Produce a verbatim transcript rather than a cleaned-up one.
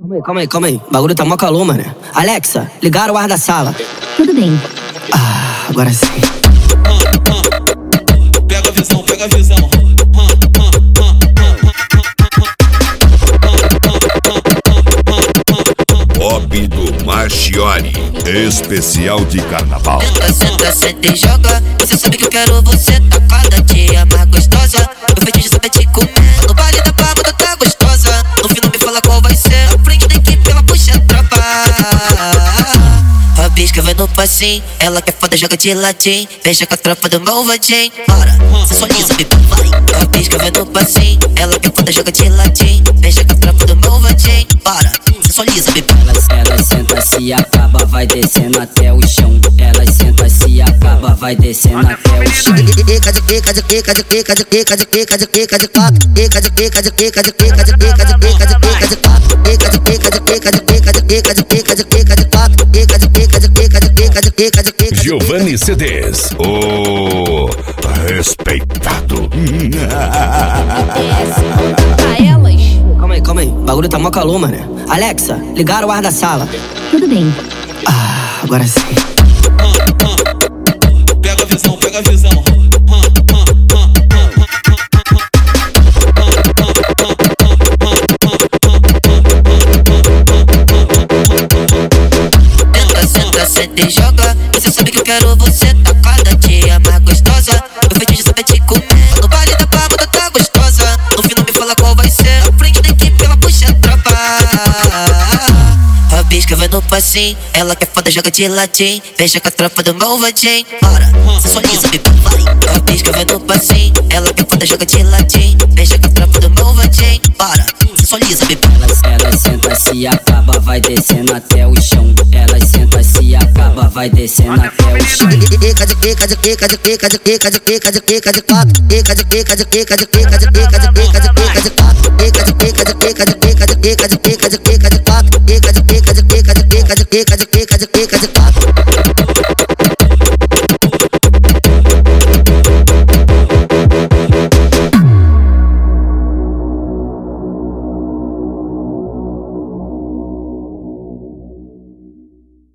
Calma aí, calma aí, calma aí. O bagulho tá mó calor, mano. Alexa, ligaram o ar da sala. Tudo bem. Ah, agora sim. Pega a visão, pega a visão. Bob do Marchiori, especial de carnaval. Senta, senta, senta e joga. Você sabe que eu quero você, tá cada dia mais gostosa. Meu feitiço sabe te comer. No baile da pago, tu tá gostosa. No fim não me fala qual vai ser. Na frente da equipe, ela puxa a tropa. A bisca vai no passinho. Ela que é foda, joga de latim. Fecha com a tropa do malvadinho. Bora, sensualiza, bebê, vai. A bisca vai no passinho. Ela que é foda, joga de latim. Fecha com a tropa do malvadinho. Bora, sensualiza, bebê. Elas, elas senta, se acaba, vai descendo até o chão. Elas senta, se acaba, vai descendo até o chão. Pica de pica de pica de pica de pica de pica de pica de quatro. Pica de pica de pica de pica de pica de pica de pica de quatro. Pica de pica de pica de pica de pica de pica de pica de quatro. Pica de pica de pica de pica de pica de pica. Giovanni C Ds, o respeitado. Pra elas. Calma aí, calma aí. O bagulho tá mó calor, mano. Alexa, ligaram o ar da sala. Tudo bem. Ah, agora sim. Pega a visão, pega a visão. Senta, senta, senta e joga. Você sabe que eu quero você, tá cada dia mais gostosa. Meu feitiço sabe te comer. No baile da pago, tu tá gostosa. No fim não me fala qual vai ser. Na frente da equipe, ela puxa a tropa. A bisca vai no passinho. Ela que é foda, joga de latim. Fecha com a tropa do malvadinho. Bora, sensualiza, bebê, vai. A bisca vai no passinho. Ela que é foda, joga de latim. Fecha com a tropa do malvadinho. Bora, sensualiza, bebê. Elas, elas senta, se acaba, vai descendo até o chão. Elas senta, se acaba, vai descendo até o chão. Pica de pica de pica de pica de pica de pica de pica de quatro. Pica de pica de pica de pica de pica de pica de pica de quatro. Pica de pica de pica de pica de pica de pica de pica de quatro. Pica de pica de pica de pica de pica de pica de pica de